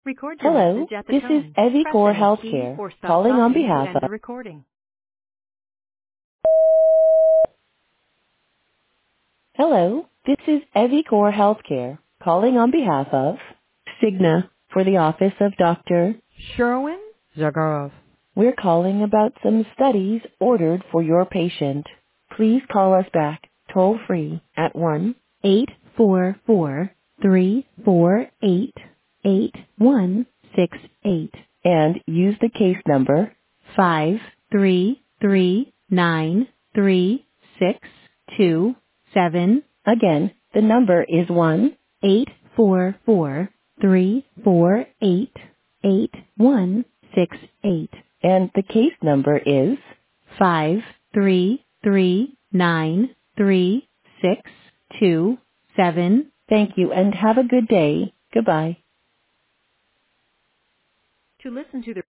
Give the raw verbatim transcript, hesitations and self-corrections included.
Record your Hello, message at the this is tone. Press Evicor any key Healthcare, or stop calling on talking to behalf end of the recording. Hello, this is Evicor Healthcare, calling on behalf of Cigna for the office of Doctor Sherwin Zagarov. We're calling about some studies ordered for your patient. Please call us back toll free at one eight four four, three four eight, eight one six eight and use the case number five three three nine three six two seven. Again, the number is one eight four four, three four eight, eight one six eight and the case number is five three three nine three six two seven. Thank you and have a good day. Goodbye. To listen to the